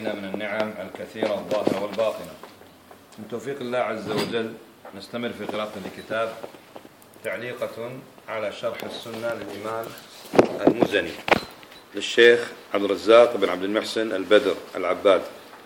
من النعم الكثيرة الظاهرة والباطنة. من توفيق الله عز وجل نستمر في قراءة لكتاب تعليقة على شرح السنة للإمام المزني للشيخ عبد الرزاق بن عبد المحسن البدر العباد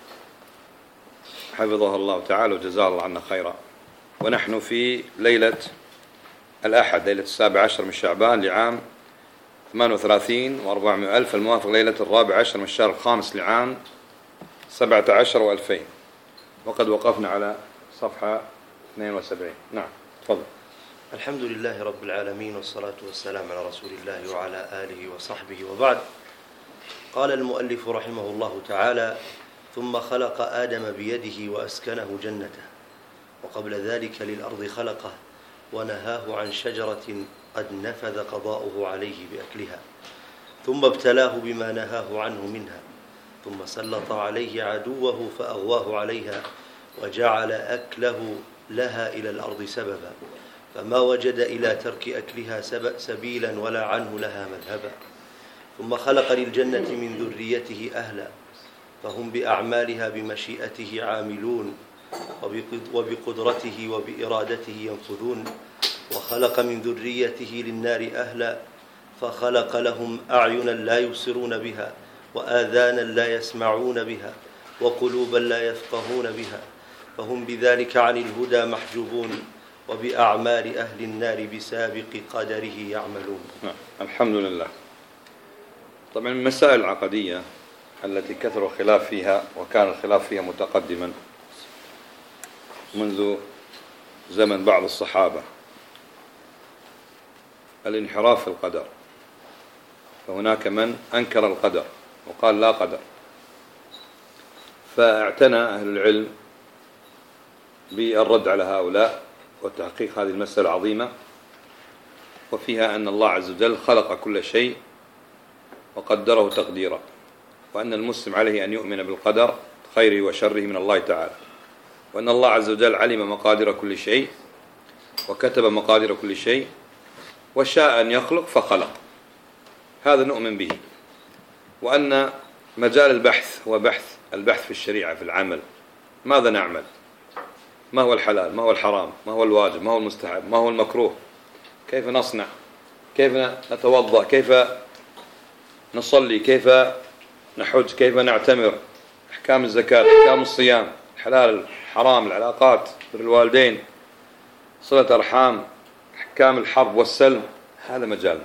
حفظه الله تعالى وجزاه الله عنا خيرا. ونحن في ليلة الأحد، ليلة 17 من شعبان لعام 38 و400 ألف، الموافق ليلة 14 من الشهر الخامس لعام 17 و2000. وقد وقفنا على صفحة 72. نعم تفضل. الحمد لله رب العالمين، والصلاة والسلام على رسول الله وعلى آله وصحبه، وبعد. قال المؤلف رحمه الله تعالى: ثم خلق آدم بيده وأسكنه جنته، وقبل ذلك للأرض خلقه ونهاه عن شجرة قد نفذ قضاؤه عليه بأكلها، ثم ابتلاه بما نهاه عنه منها، ثم سلط عليه عدوه فأغواه عليها وجعل أكله لها إلى الأرض سببا، فما وجد إلى ترك أكلها سبيلا ولا عنه لها مذهبا. ثم خلق للجنة من ذريته أهلا، فهم بأعمالها بمشيئته عاملون، وبقدرته وبإرادته ينفذون. وخلق من ذريته للنار أهلا، فخلق لهم أعينا لا يبصرون بها، وآذانا لا يسمعون بها، وقلوبا لا يفقهون بها، فهم بذلك عن الهدى محجوبون، وبأعمال أهل النار بسابق قدره يعملون. الحمد لله. طبعا المسائل العقدية التي كثر الخلاف فيها، وكان الخلاف فيها متقدما منذ زمن بعض الصحابة، الانحراف في القدر. فهناك من أنكر القدر وقال لا قدر، فاعتنى أهل العلم بالرد على هؤلاء وتحقيق هذه المسألة العظيمة، وفيها أن الله عز وجل خلق كل شيء وقدره تقديرا، وأن المسلم عليه أن يؤمن بالقدر خيره وشره من الله تعالى، وأن الله عز وجل علم مقادير كل شيء وكتب مقادير كل شيء وشاء أن يخلق فخلق. هذا نؤمن به. وأن مجال البحث هو البحث في الشريعة، في العمل. ماذا نعمل؟ ما هو الحلال؟ ما هو الحرام؟ ما هو الواجب؟ ما هو المستحب؟ ما هو المكروه؟ كيف نصنع؟ كيف نتوضأ؟ كيف نصلي؟ كيف نحج؟ كيف نعتمر؟ أحكام الزكاة، أحكام الصيام، الحلال الحرام، العلاقات، بر الوالدين، صلة أرحام، أحكام الحرب والسلم. هذا مجالنا.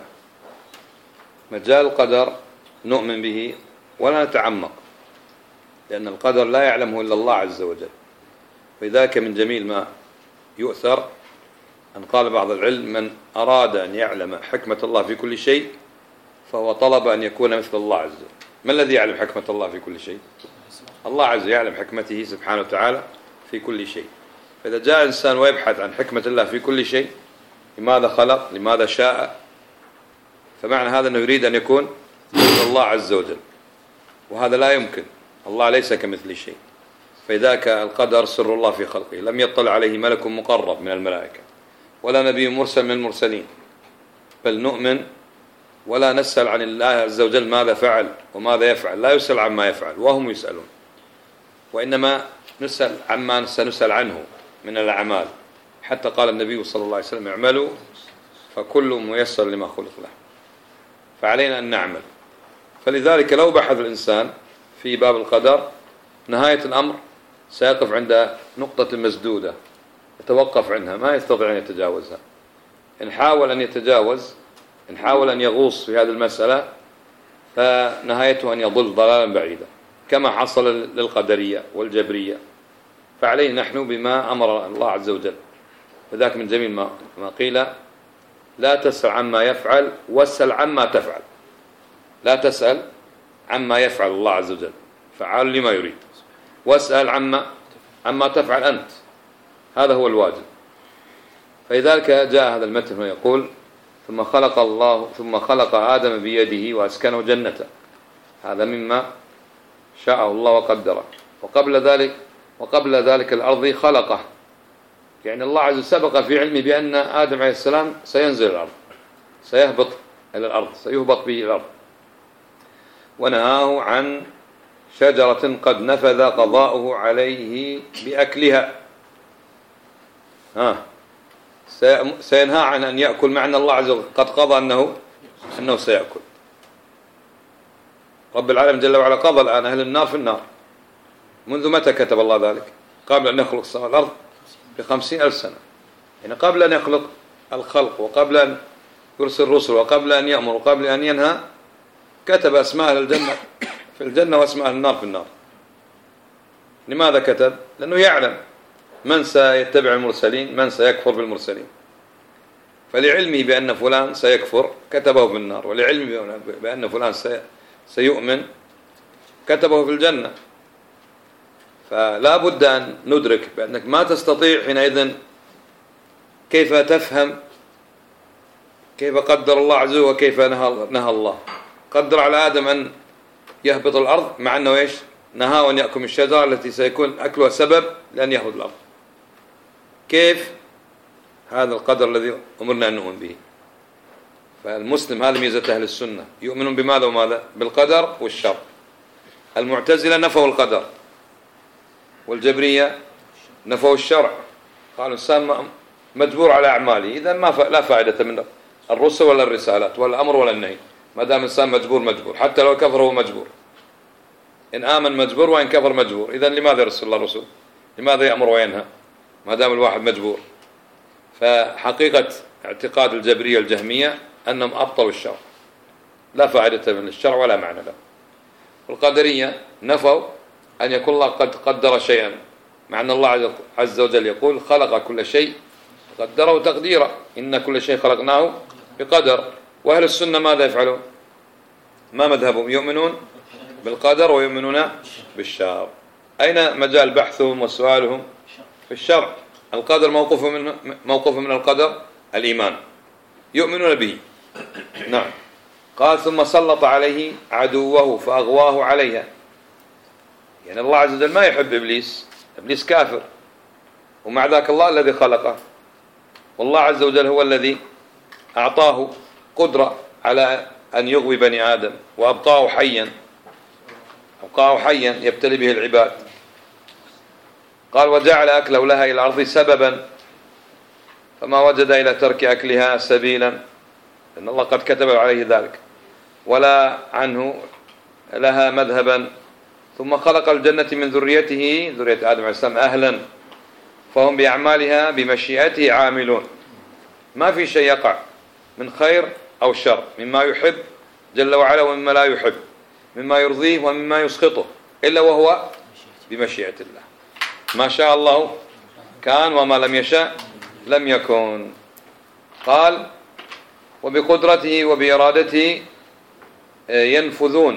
مجال القدر نؤمن به ولا نتعمق، لأن القدر لا يعلمه إلا الله عز وجل. فلذلك من جميل ما يؤثر أن قال بعض العلم: من أراد أن يعلم حكمة الله في كل شيء فهو طلب أن يكون مثل الله عز وجل. ما الذي يعلم حكمة الله في كل شيء؟ الله عز وجل يعلم حكمته سبحانه وتعالى في كل شيء. فإذا جاء إنسان ويبحث عن حكمة الله في كل شيء، لماذا خلق، لماذا شاء، فمعنى هذا أنه يريد أن يكون مثل الله عز وجل، وهذا لا يمكن. الله ليس كمثل شيء. فذاك القدر سر الله في خلقه، لم يطلع عليه ملك مقرب من الملائكة ولا نبي مرسل من المرسلين، بل نؤمن ولا نسأل عن الله عز وجل ماذا فعل وماذا يفعل. لا يسأل عما يفعل وهم يسألون، وإنما نسأل عما سنسأل عنه من الأعمال. حتى قال النبي صلى الله عليه وسلم: اعملوا فكل ميسر لما خلق له. فعلينا أن نعمل. فلذلك لو بحث الإنسان في باب القدر، نهاية الأمر سيقف عند نقطة مسدودة يتوقف عنها، ما يستطيع أن يتجاوزها. إن حاول أن يتجاوز، إن حاول أن يغوص في هذه المسألة، فنهايته أن يضل ضلالا بعيدا، كما حصل للقدرية والجبرية. فعليه نحن بما أمر الله عز وجل. فذاك من جميل ما قيل: لا تسأل عما يفعل واسأل عما تفعل. لا تسأل عما يفعل الله عز وجل، فعال لما يريد، واسأل عما تفعل أنت. هذا هو الواجب. فلذلك جاء هذا المتن ويقول: ثم خلق آدم بيده وأسكنه جنته. هذا مما شاءه الله وقدره. وقبل ذلك الأرض خلقه، يعني الله عز وجل سبق في علمه بأن آدم عليه السلام سينزل الأرض، سيهبط إلى الأرض، سيهبط به الأرض. ونهاه عن شجرة قد نفذ قضاؤه عليه بأكلها. سينهى عن أن يأكل، مع أن الله عز وجل قد قضى أنه سيأكل. رب العالمين جل وعلا قضى الآن أهل النار في النار. منذ متى كتب الله ذلك؟ قبل أن يخلق السماء والأرض ب50,000 سنة. يعني قبل أن يخلق الخلق، وقبل أن يرسل الرسل، وقبل أن يأمر، وقبل أن ينهى، كتب أسماء أهل الجنة في الجنة وأسماء أهل النار في النار. لماذا كتب؟ لأنه يعلم من سيتبع المرسلين، من سيكفر بالمرسلين. فلعلمه بأن فلان سيكفر كتبه في النار، ولعلمه بأن فلان سيؤمن كتبه في الجنة. فلا بد أن ندرك بأنك ما تستطيع حينئذ كيف تفهم كيف قدر الله عز وجل وكيف نهى الله. قدر على آدم أن يهبط الأرض، مع أنه إيش؟ نهاه أن يأكل من الشجرة التي سيكون أكلها سبب لأن يهبط الأرض. كيف هذا القدر الذي أمرنا أن نؤمن به؟ فالمسلم، هذا ميزة أهل السنة، يؤمنون بماذا وماذا؟ بالقدر والشر. المعتزلة نفوا القدر، والجبرية نفوا الشرع، قالوا الإنسان مجبور على أعماله، إذا لا فائدة من الرسل ولا الرسالات ولا الأمر ولا النهي، ما دام الإنسان مجبور، حتى لو كفر هو مجبور. إن آمن مجبور، وإن كفر مجبور. إذن لماذا يرسل الله الرسل؟ لماذا يأمر وينهى ما دام الواحد مجبور؟ فحقيقة اعتقاد الجبرية الجهمية أنهم أبطلوا الشرع، لا فائدة من الشرع ولا معنى له. والقدرية نفوا أن يكون الله قد قدر شيئا، مع أن الله عز وجل يقول خلق كل شيء قدره تقديرا، إن كل شيء خلقناه بقدر. وأهل السنة ماذا يفعلون؟ ما مذهبهم؟ يؤمنون بالقدر ويؤمنون بالشر. أين مجال بحثهم وسؤالهم؟ في الشرع. القدر موقف من القدر الإيمان، يؤمنون به. نعم. قال ثم سلط عليه عدوه فأغواه عليها. يعني الله عز وجل ما يحب إبليس، إبليس كافر، ومع ذاك الله الذي خلقه، والله عز وجل هو الذي أعطاه قدرة على أن يغوي بني آدم، وأبقاه حيا يبتلي به العباد. قال وجعل أكله لها إلى الأرض سببا فما وجد إلى ترك أكلها سبيلا، لأن الله قد كتب عليه ذلك، ولا عنه لها مذهبا. ثم خلق الجنة من ذريته، ذرية آدم عليه السلام، أهلا فهم بأعمالها بمشيئته عاملون. ما في شيء يقع من خير أو شر، مما يحب جل وعلا ومما لا يحب، مما يرضيه ومما يسخطه، إلا وهو بمشيئة الله. ما شاء الله كان، وما لم يشاء لم يكن. قال وبقدرته وبإرادته ينفذون.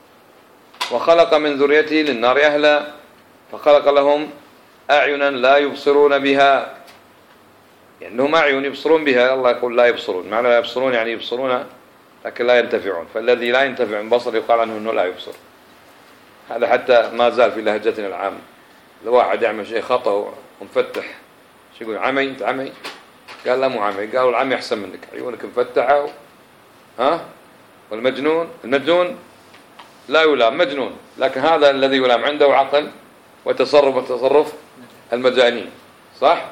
وخلق من ذريته للنار أهلا فخلق لهم أعينا لا يبصرون بها، يعني لهم أعين يبصرون بها. الله يقول لا يبصرون، معنى لا يبصرون يعني يبصرون لكن لا ينتفعون. فالذي لا ينتفع من بصر يقال عنه أنه لا يبصر. هذا حتى ما زال في لهجتنا العامة. لو واحد يعمل شيء خطأ ومفتح، شو يقول؟ عمي، أنت عمي؟ قال لا مو عمي. قالوا العمي أحسن منك، عيونك مفتحة. والمجنون، المجنون لا يلام، مجنون، لكن هذا الذي يلام عنده عقل وتصرف المجانين، صح؟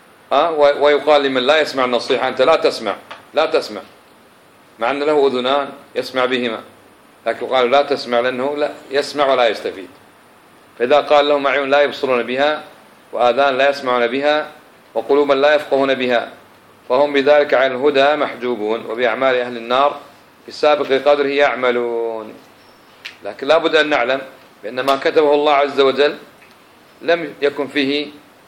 ويقال لمن لا يسمع النصيحة أنت لا تسمع، مع أن له أذنان يسمع بهما، لكن قالوا لا تسمع لأنه لا يسمع ولا يستفيد. فإذا قال لهم أعين لا يبصرون بها وآذان لا يسمعون بها وقلوبا لا يفقهون بها فهم بذلك عن الهدى محجوبون، وبأعمال أهل النار في سابق قدره يعملون. لكن لا بد أن نعلم بأن ما كتبه الله عز وجل لم يكن فيه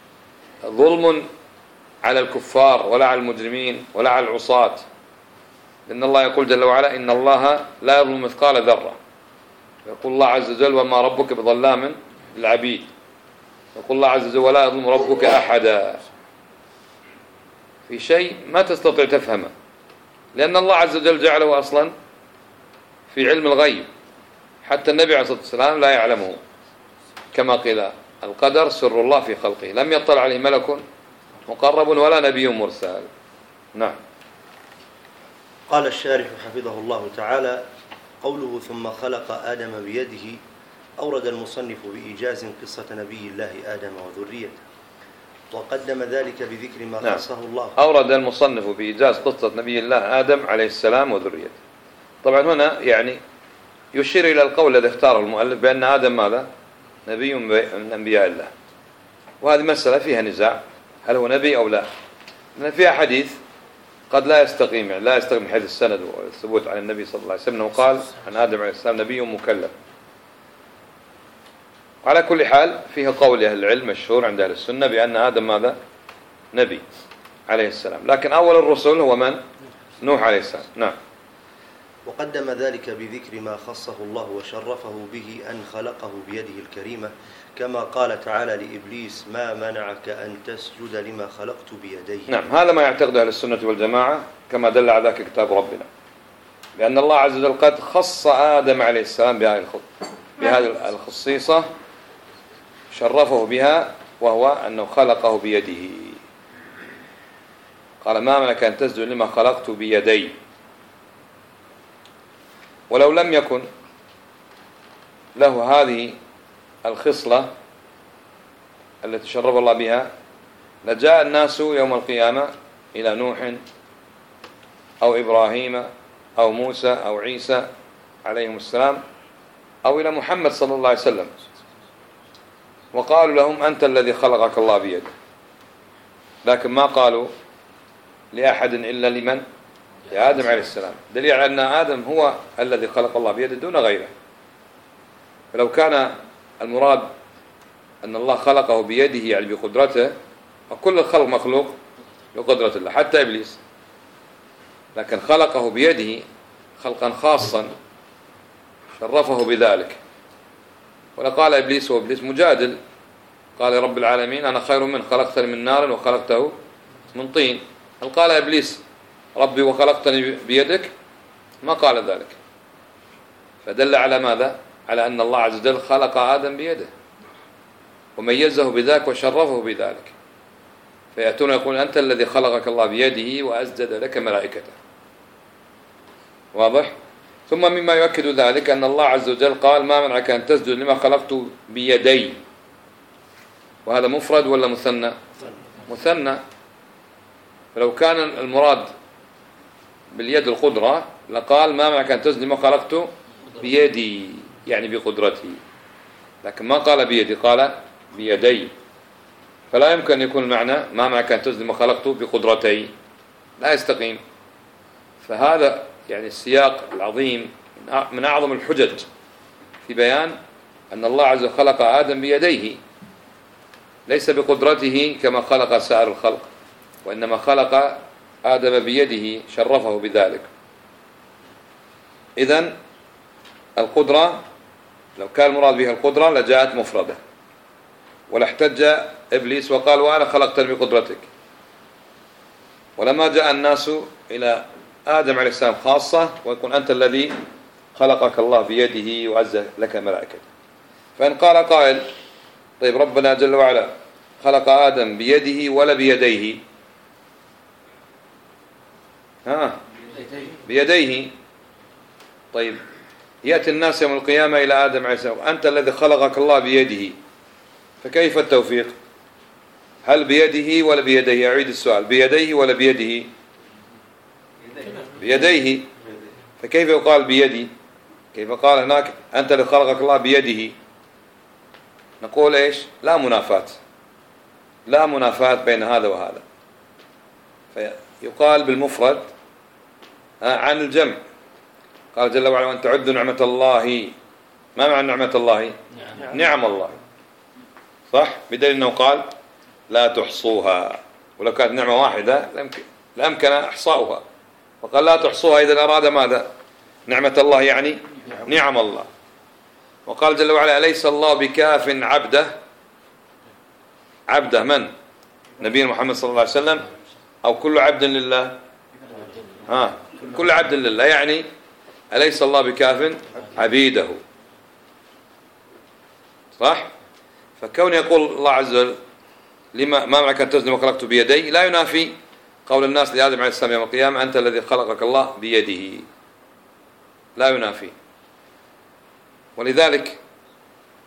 ظلم على الكفار ولا على المجرمين ولا على العصاة، لأن الله يقول جل وعلا إن الله لا يظلم مثقال ذرة. يقول الله عز وجل وما ربك بظلام للعبيد. يقول الله عز وجل ولا يظلم ربك أحدا. في شيء ما تستطيع تفهمه، لأن الله عز وجل جعله أصلا في علم الغيب، حتى النبي عليه الصلاة والسلام لا يعلمه، كما قيل القدر سر الله في خلقه، لم يطلع عليه ملك مقرب ولا نبي مرسل. نعم. قال الشارح حفظه الله تعالى: قوله ثم خلق آدم بيده أورد المصنف بإيجاز قصة نبي الله آدم وذريته، وقدم ذلك بذكر ما خصه الله. أورد المصنف بإيجاز قصة نبي الله آدم عليه السلام وذريته. طبعا هنا يعني يشير إلى القول الذي اختاره المؤلف بأن آدم ماذا؟ نبي من أنبياء الله، وهذه مسألة فيها نزاع هل هو نبي أو لا، لأن فيها حديث قد لا يستقيم، يعني لا يستقيم حيث السند والثبوت عن النبي صلى الله عليه وسلم وقال عن آدم عليه السلام نبي مكلف. على كل حال فيه قول أهل العلم مشهور عند أهل السنة بأن آدم ماذا؟ نبي عليه السلام، لكن أول الرسل هو من؟ نوح عليه السلام. نعم. وقدم ذلك بذكر ما خصه الله وشرفه به أن خلقه بيده الكريمة، كما قال تعالى لإبليس ما منعك أن تسجد لما خلقت بيدي. نعم، هذا ما يعتقده أهل السنة والجماعة كما دل على ذلك كتاب ربنا، بأن الله عز وجل قد خص آدم عليه السلام بهذه الخصيصة شرفه بها، وهو أنه خلقه بيده. قال ما منعك أن تسجد لما خلقت بيدي. ولو لم يكن له هذه الخصلة التي شرف الله بها لجاء الناس يوم القيامة إلى نوح أو إبراهيم أو موسى أو عيسى عليهم السلام أو إلى محمد صلى الله عليه وسلم وقالوا لهم أنت الذي خلقك الله بيده، لكن ما قالوا لأحد إلا لمن؟ لآدم عليه السلام، دليل على أن آدم هو الذي خلق الله بيده دون غيره. فلو كان المراد أن الله خلقه بيده يعني بقدرته، وكل الخلق مخلوق بقدرة الله حتى إبليس، لكن خلقه بيده خلقا خاصا شرفه بذلك. ولقال إبليس وإبليس مجادل قال يا رب العالمين أنا خير من خلقتني من نار وخلقته من طين. هل قال إبليس ربي وخلقتني بيدك؟ ما قال ذلك. فدل على ماذا؟ على أن الله عز وجل خلق آدم بيده وميزه بذلك وشرفه بذلك. فيأتون يقول أنت الذي خلقك الله بيده وأسجد لك ملائكته. واضح؟ ثم مما يؤكد ذلك أن الله عز وجل قال ما منعك أن تسجد لما خلقت بيدي، وهذا مفرد ولا مثنى؟ مثنى. فلو كان المراد باليد القدرة لقال ما منعك أن تسجد لما خلقت بيدي يعني بقدرتي، لكن ما قال بيدي، قال بيدي. فلا يمكن أن يكون المعنى ما منعك أن تسجد لما خلقت بقدرتي، لا يستقيم. فهذا يعني السياق العظيم من أعظم الحجج في بيان أن الله عز وجل خلق آدم بيديه ليس بقدرته كما خلق سائر الخلق، وإنما خلق آدم بيده شرفه بذلك. إذن القدرة لو كان المراد بها القدرة لجاءت مفردة، ولاحتج إبليس وقال وأنا خلقتني بقدرتك. ولما جاء الناس إلى آدم عليه السلام خاصة ويكون أنت الذي خلقك الله بيده وعز لك ملائكته. فإن قال قائل طيب ربنا جل وعلا خلق آدم بيده ولا بيديه؟ بيديه. طيب يأتي الناس يوم القيامة إلى آدم عليه السلام أنت الذي خلقك الله بيده، فكيف التوفيق؟ هل بيده ولا بيديه؟ أعيد السؤال، بيديه ولا بيده؟ بيديه. فكيف يقال بيدي؟ كيف قال هناك أنت الذي خلقك الله بيده؟ نقول إيش؟ لا منافاة، لا منافاة بين هذا وهذا. فيقال بالمفرد عن الجمع. قال جل وعلا وأن تعدوا نعمة الله. ما معنى نعمة الله؟ نعم الله، صح؟ بدليل أنه قال لا تحصوها، ولو كانت نعمة واحدة لأمكن إحصاؤها، وقال لا تحصوها إذا أراد ماذا؟ نعمة الله يعني نعم الله. وقال جل وعلا أليس الله بكاف عبده؟ عبده من؟ نبينا محمد صلى الله عليه وسلم أو كل عبد لله؟ كل عبد لله، يعني أليس الله بكاف عبيده، صح؟ فكون يقول الله عز وجل لما ما معك أن تسجد لما خلقت بيدي لا ينافي قول الناس لآدم عليه السلام يوم القيامة أنت الذي خلقك الله بيده، لا ينافي. ولذلك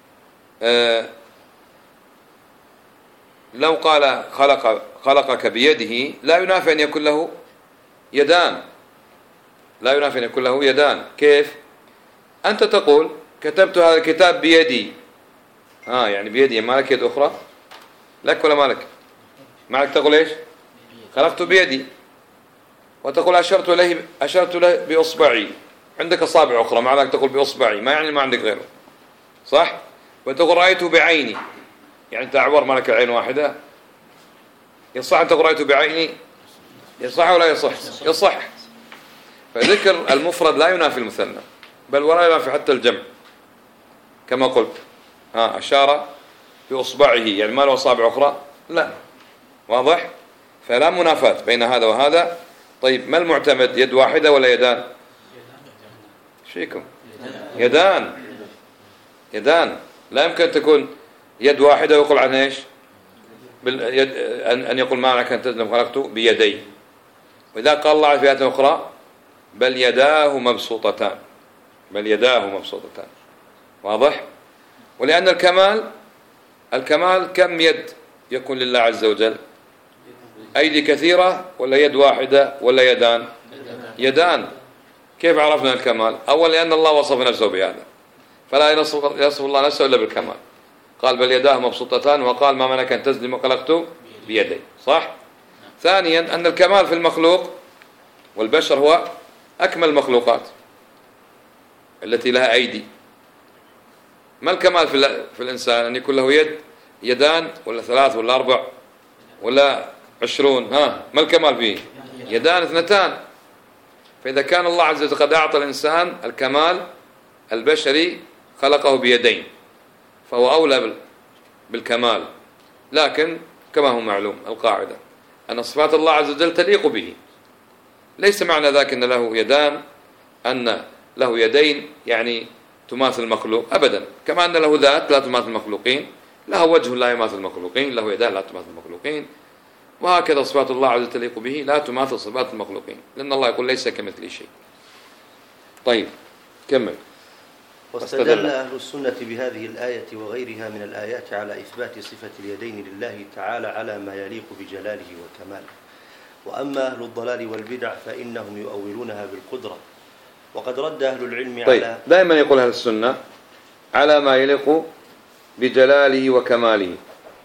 لو قال خلقك بيده لا ينافي أن يكون له يدان، لا ينافي أن يكون له يدان. كيف؟ أنت تقول كتبت هذا الكتاب بيدي، يعني بيدي، ما لك يد أخرى؟ لك ولا مالك؟ مالك تقول إيش؟ خلقت بيدي. وتقول أشرت له بإصبعي، عندك أصابع أخرى، ما لك تقول بإصبعي، ما يعني ما عندك غيره، صح؟ وتقول رأيته بعيني، يعني أنت أعور، ما لك عين واحدة، يصح أن تقول رأيته بعيني؟ يصح ولا يصح؟ يصح. فذكر المفرد لا ينافي المثنى، بل ولا ينافي حتى الجمع، كما قلت أشار بإصبعه، يعني ما له أصابع أخرى، لا، واضح؟ فلا منافاة بين هذا وهذا. طيب ما المعتمد، يد واحدة ولا يدان؟ ايش فيكم؟ يدان. لا يمكن تكون يد واحدة ويقول عنها ايش؟ أن يقول معنى كان تزنم خلقته بيدي. وإذا قال الله في آية أخرى بل يداه مبسوطتان، واضح؟ ولأن الكمال كم يد يكون لله عز وجل؟ أيدي كثيرة ولا يد واحدة ولا يدان؟ يدان. كيف عرفنا الكمال؟ أولا لأن الله وصف نفسه بهذا، فلا يصف الله نفسه إلا بالكمال. قال بل يداه مبسوطتان، وقال ما منعك أن تزلم خلقته بيدي، صح؟ ثانيا أن الكمال في المخلوق والبشر هو أكمل المخلوقات التي لها أيدي. ما الكمال في الإنسان؟ أن يكون له يدان ولا 3 ولا 4 ولا 20؟ ما الكمال فيه؟ يدان 2. فإذا كان الله عز وجل قد أعطى الإنسان الكمال البشري خلقه بيدين، فهو أولى بالكمال. لكن كما هو معلوم القاعدة أن صفات الله عز وجل تليق به، ليس معنى ذاك أن له يدان أن له يدين يعني تماثل المخلوق، أبدا. كما أن له ذات لا تماثل المخلوقين، له وجه لا يماثل المخلوقين، له يدان لا تماثل المخلوقين، وهكذا صفات الله عز وجل تليق به لا تماثل صفات المخلوقين، لأن الله يقول ليس كمثله شيء. طيب كمل. واستدل أهل السنة بهذه الآية وغيرها من الآيات على إثبات صفة اليدين لله تعالى على ما يليق بجلاله وكماله. وأما أهل الضلال والبدع فإنهم يؤولونها بالقدرة. وقد رد أهل العلم على دائما يقول أهل السنة على ما يليق بجلاله وكماله.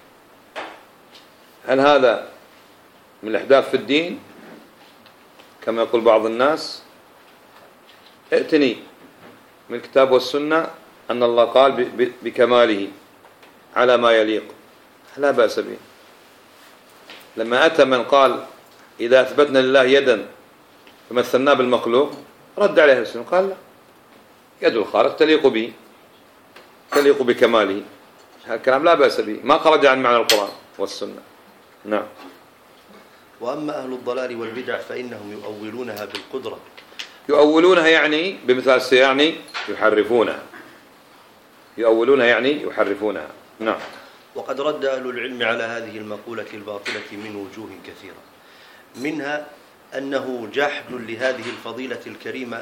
هل هذا من الإحداث في الدين كما يقول بعض الناس؟ ائتني من الكتاب والسنة أن الله قال بكماله على ما يليق، لا بأس به. لما أتى من قال إذا أثبتنا لله يدا فمثلناه بالمخلوق، رد عليه السنة قال لا، يد الخالق تليق به، تليق بكماله، هذا الكلام لا بأس به، ما خرج عن معنى القرآن والسنة. نعم. وأما أهل الضلال والبدع فإنهم يؤولونها بالقدرة. يؤولونها يعني بمثال يعني يحرفونها، يؤولونها يعني يحرفونها. نعم. وقد رد أهل العلم على هذه المقولة الباطلة من وجوه كثيرة، منها أنه جحد لهذه الفضيلة الكريمة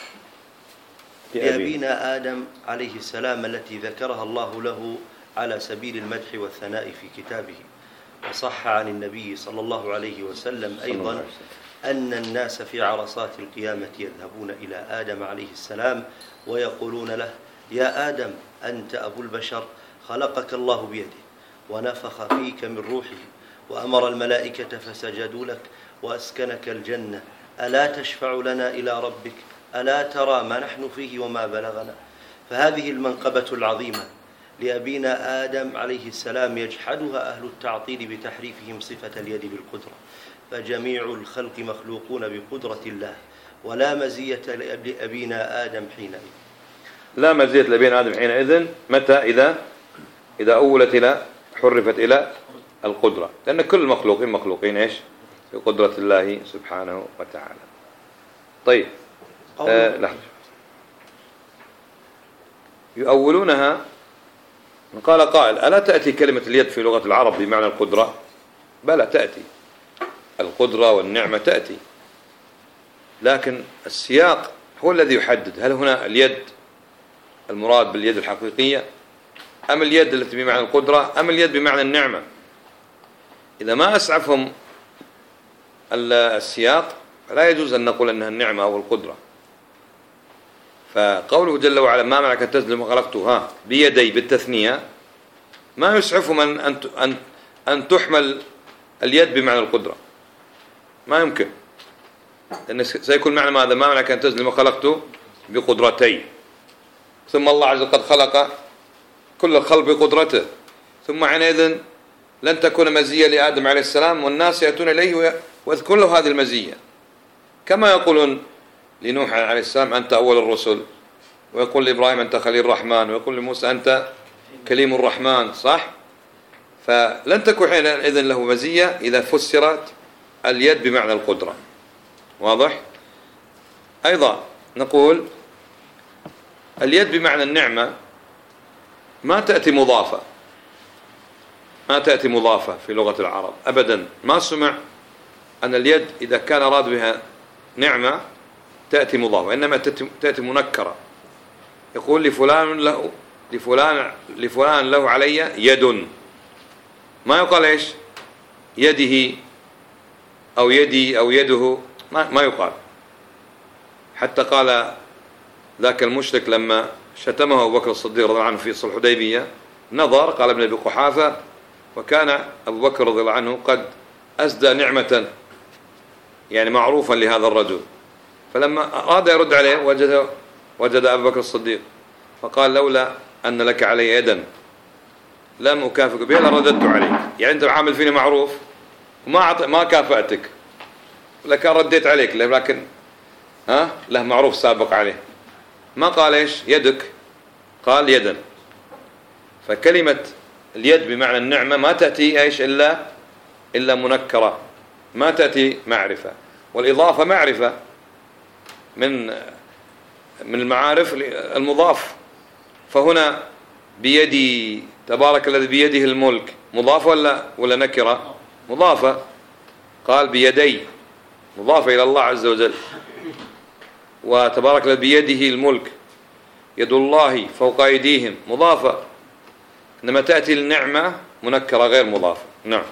لأبينا آدم عليه السلام التي ذكرها الله له على سبيل المدح والثناء في كتابه. وصح عن النبي صلى الله عليه وسلم أيضا أن الناس في عرصات القيامة يذهبون إلى آدم عليه السلام ويقولون له يا آدم أنت أبو البشر، خلقك الله بيده ونفخ فيك من روحه وأمر الملائكة فسجدوا لك وأسكنك الجنة، ألا تشفع لنا إلى ربك؟ ألا ترى ما نحن فيه وما بلغنا؟ فهذه المنقبة العظيمة لأبينا آدم عليه السلام يجحدها أهل التعطيل بتحريفهم صفة اليد بالقدرة، فجميع الخلق مخلوقون بقدرة الله، ولا مزية لأبينا آدم حينئذ. لا مزية لأبينا آدم حينئذ. متى؟ إذا أولت إلى حرفت إلى القدرة، لأن كل المخلوقين مخلوقين إيش؟ بقدرة الله سبحانه وتعالى. طيب لحظة. يؤولونها. قال قائل ألا تأتي كلمة اليد في لغة العرب بمعنى القدرة؟ بلى تأتي، القدرة والنعمة تأتي، لكن السياق هو الذي يحدد هل هنا اليد المراد باليد الحقيقية أم اليد التي بمعنى القدرة أم اليد بمعنى النعمة؟ إذا ما أسعفهم السياق لا يجوز أن نقول أنها النعمة أو القدرة. فقوله جل وعلا ما منعك أن تسجد لما خلقت بيدي بالتثنية ما يسعفهم أن تحمل اليد بمعنى القدرة، ما يمكن، لأن سيكون معنى ماذا؟ ما منعك أن تسجد لما خلقت بقدرتي، ثم الله عز وجل قد خلق كل الخلق بقدرته، ثم حينئذ لن تكون مزية لآدم عليه السلام والناس يأتون إليه ويذكرون له هذه المزية، كما يقولون لنوح عليه السلام أنت أول الرسل، ويقول لإبراهيم أنت خليل الرحمن، ويقول لموسى أنت كليم الرحمن، صح؟ فلن تكون حينئذ له مزية إذا فسرت اليد بمعنى القدرة. واضح؟ أيضا نقول اليد بمعنى النعمة ما تأتي مضافة، ما تأتي مضافة في لغة العرب أبدا، ما سمع أن اليد إذا كان أراد بها نعمة تأتي مضافة، إنما تأتي منكرة. يقول لفلان له علي يد، ما يقال إيش يده أو يدي أو يده، ما يقال. حتى قال ذاك المشرك لما شتمه أبو بكر الصديق رضي الله عنه في صلح الحديبية، نظر قال ابن أبي قحافة وكان أبو بكر رضي الله عنه قد أسدى نعمة يعني معروفا لهذا الرجل، فلما أراد يرد عليه وجد أبو بكر الصديق فقال لولا أن لك علي يدا لم أكافئك بها لرددت عليك، يعني أنت عامل فيني معروف ما كافأتك، لكن رديت عليك، لكن له معروف سابق عليه، ما قال إيش يدك، قال يدا. فكلمة اليد بمعنى النعمة ما تأتي إيش إلا منكرة، ما تأتي معرفة، والإضافة معرفة من المعارف المضاف. فهنا بيدي تبارك الذي بيده الملك مضاف ولا نكرة؟ مضافة. قال بيدي مضافة إلى الله عز وجل، وتبارك الذي بيده الملك يد الله فوق أيديهم مضافة، إنما تأتي النعمة منكرة غير مضافة. نعم.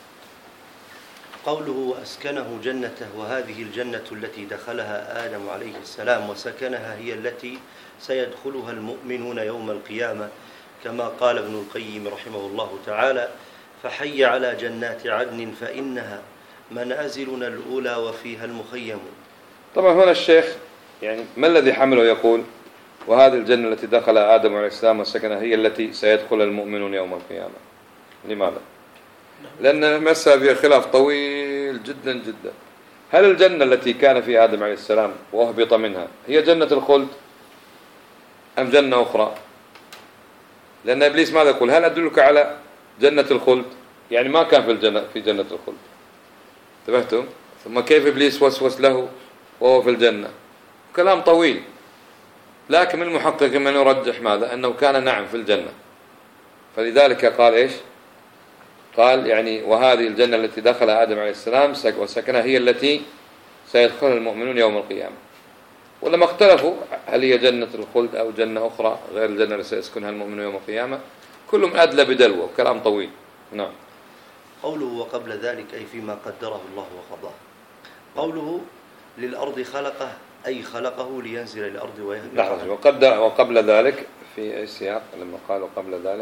قوله أسكنه جنته، وهذه الجنة التي دخلها آدم عليه السلام وسكنها هي التي سيدخلها المؤمنون يوم القيامة، كما قال ابن القيم رحمه الله تعالى: فحي على جنات عدن فإنها منازلنا الأولى وفيها المخيم. طبعا هنا الشيخ يعني ما الذي حمله يقول وهذه الجنة التي دخل آدم عليه السلام وسكنها هي التي سيدخل المؤمنون يوم القيامة؟ لماذا؟ لأن المسألة فيها خلاف طويل جدا جدا. هل الجنة التي كان فيها آدم عليه السلام وأهبط منها هي جنة الخلد أم جنة أخرى؟ لأن إبليس ماذا يقول؟ هل أدلك على جنة الخلد؟ يعني ما كان في جنة الخلد. انتبهتم؟ ثم كيف إبليس وسوس له وهو في الجنة؟ كلام طويل، لكن المحقق من يرجح ماذا؟ أنه كان نعم في الجنة، فلذلك قال إيش؟ قال يعني وهذه الجنة التي دخل آدم عليه السلام وسكنها هي التي سيدخلها المؤمنون يوم القيامة. ولما اختلفوا هل هي جنة الخلد أو جنة أخرى غير الجنة التي سيسكنها المؤمنون يوم القيامة، كلهم أدلى بدلوه، كلام طويل. نعم. قوله وقبل ذلك أي فيما قدره الله وقضاه. قوله للأرض خلقه أي خلقه لينزل الأرض ويهبط. وقبل ذلك في أي سياق لما قالوا قبل ذلك؟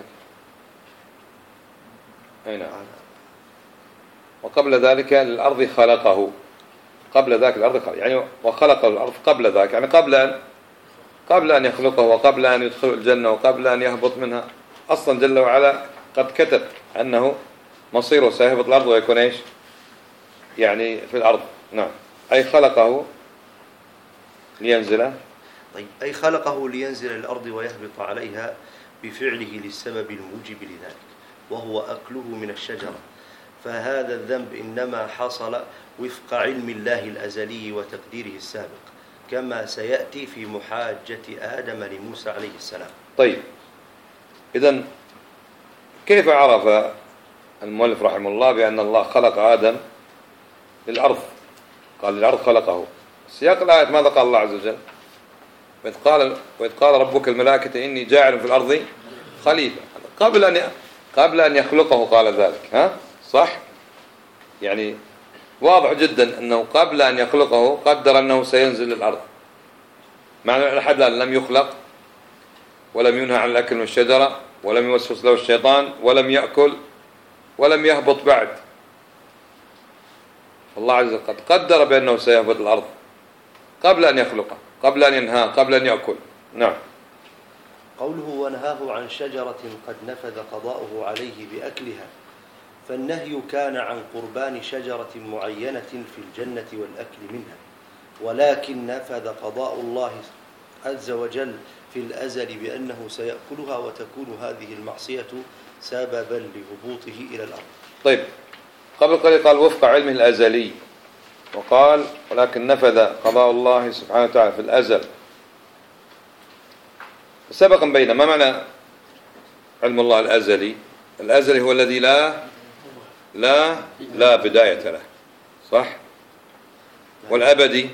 أي نعم. وقبل ذلك للأرض خلقه، قبل ذلك الأرض خلق يعني وخلق الأرض قبل ذلك، يعني قبل أن يخلقه وقبل أن يدخل الجنة وقبل أن يهبط منها. أصلا جل وعلا قد كتب أنه مصيره سيهبط الأرض ويكون إيش يعني في الأرض. نعم. أي خلقه لينزل، طيب أي خلقه لينزل الأرض ويهبط عليها بفعله للسبب الموجب لذلك، وهو أكله من الشجرة. فهذا الذنب إنما حصل وفق علم الله الأزلي وتقديره السابق، كما سيأتي في محاجة آدم لموسى عليه السلام. طيب إذن كيف عرف المؤلف رحمه الله بأن الله خلق آدم للأرض؟ قال للأرض خلقه. سياق الآية ماذا قال الله عز وجل؟ وإذ قال ربك الملائكة إني جاعل في الأرض خليفة. قبل أن يخلقه قال ذلك، ها صح؟ يعني واضح جدا أنه قبل أن يخلقه قدر أنه سينزل للأرض، معنى لحد الآن لم يخلق ولم ينهى عن الأكل من الشجرة ولم يوسوس له الشيطان ولم يأكل ولم يهبط بعد. الله عز وجل قد قدر بأنه سيهبط الأرض قبل أن يخلقه، قبل أن ينهى، قبل أن يأكل. نعم. قوله ونهاه عن شجرة قد نفذ قضاؤه عليه بأكلها، فالنهي كان عن قربان شجرة معينة في الجنة والأكل منها، ولكن نفذ قضاء الله عز وجل في الأزل بأنه سيأكلها، وتكون هذه المعصية سببا لهبوطه إلى الأرض. طيب، قبل قليل قال وفق علمه الأزلي، وقال ولكن نفذ قضاء الله سبحانه وتعالى في الأزل. سبقا بينا ما معنى علم الله الأزلي؟ الأزلي هو الذي لا بداية له، صح؟ والأبدي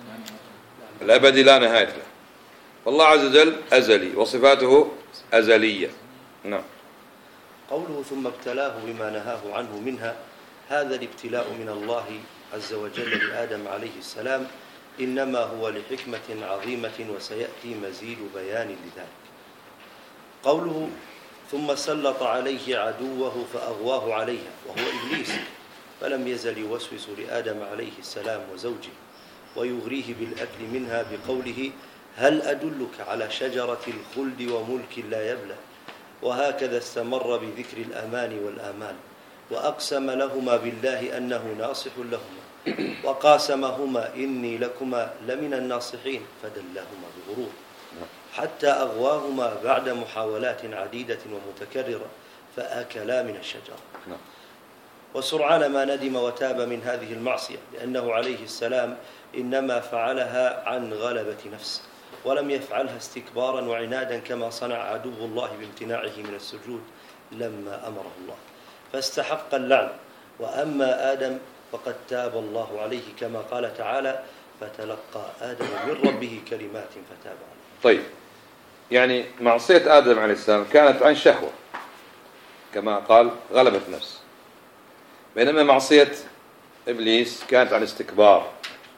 لا نهاية له. والله عز وجل أزلي وصفاته أزلية. نعم. قوله ثم ابتلاه بما نهاه عنه منها، هذا الابتلاء من الله عز وجل لآدم عليه السلام إنما هو لحكمة عظيمة، وسيأتي مزيد بيان لذلك. قوله ثم سلط عليه عدوه فأغواه عليها، وهو إبليس، فلم يزل يوسوس لآدم عليه السلام وزوجه ويغريه بالأكل منها بقوله هل أدلك على شجرة الخلد وملك لا يبلى، وهكذا استمر بذكر الأمان والآمال، وأقسم لهما بالله أنه ناصح لهما، وقاسمهما إني لكما لمن الناصحين، فدلاهما بغرور حتى أغواهما بعد محاولات عديدة ومتكررة فأكلا من الشجرة. وسرعان ما ندم وتاب من هذه المعصية، لأنه عليه السلام إنما فعلها عن غلبة نفسه، ولم يفعلها استكبارا وعنادا كما صنع عدو الله بامتناعه من السجود لما أمره الله، فاستحق اللعن. وأما آدم فقد تاب الله عليه كما قال تعالى فتلقى آدم من ربه كلمات فتاب عليه. طيب، يعني معصية آدم عليه السلام كانت عن شهوة كما قال غلبة نفس، بينما معصية إبليس كانت عن استكبار،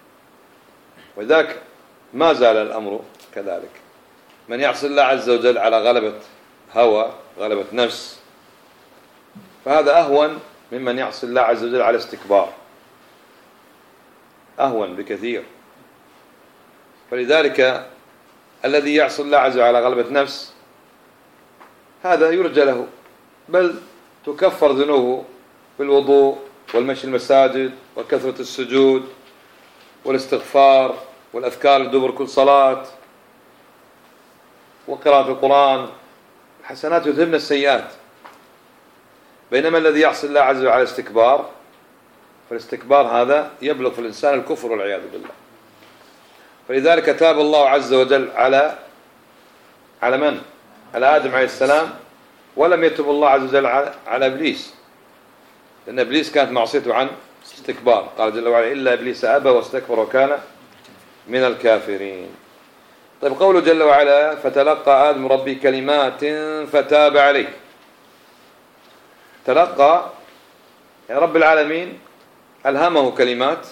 وذاك ما زال الأمر كذلك. من يعصي الله عز وجل على غلبة هوى، غلبة نفس، فهذا أهون ممن يعصي الله عز وجل على استكبار، أهون بكثير. فلذلك الذي يعصي الله عز وجل على غلبة نفس هذا يرجى له، بل تكفر ذنوبه بالوضوء والمشي المساجد وكثرة السجود والاستغفار والأذكار لدبر كل صلاة وقراءة القرآن، الحسنات يذهبن السيئات. بينما الذي يعصي الله عز وجل على استكبار، فالاستكبار هذا يبلغ في الإنسان الكفر والعياذ بالله. فلذلك تاب الله عز وجل على من؟ على آدم عليه السلام، ولم يتب الله عز وجل على إبليس، لأن إبليس كانت معصيته عن استكبار. قال جل وعلا إلا إبليس أبى واستكبر وكان من الكافرين. طيب، قوله جل وعلا فتلقى آدم ربي كلمات فتاب عليه. تلقى يا رب العالمين ألهمه كلمات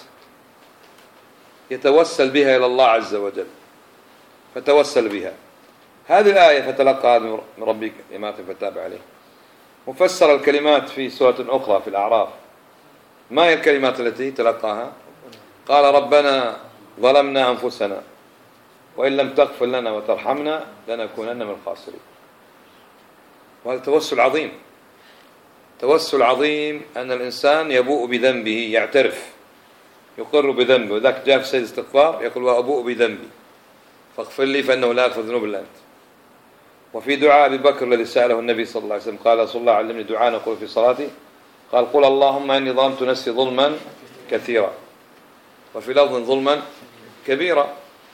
يتوسل بها إلى الله عز وجل، فتوسل بها. هذه الآية فتلقى آدم من ربي كلمات فتاب عليه مفسر الكلمات في سورة أخرى في الأعراف. ما هي الكلمات التي تلقاها؟ قال ربنا ظلمنا أنفسنا وإن لم تغفر لنا وترحمنا لنكونن من الخاسرين. وهذا توسل عظيم، توسل عظيم أن الإنسان يبوء بذنبه، يعترف، يقر بذنبه. وذاك جاء في سيد الاستغفار يقول وأبوء بذنبي فاغفر لي فإنه لا يغفر الذنوب إلا أنت. وفي دعاء أبي بكر الذي سأله النبي صلى الله عليه وسلم قال رسول الله علمني دعاء نقول في صلاتي، قال قل اللهم إني ظلمت نفسي ظلما كثيرا، وفي لفظ ظلما كبيرا.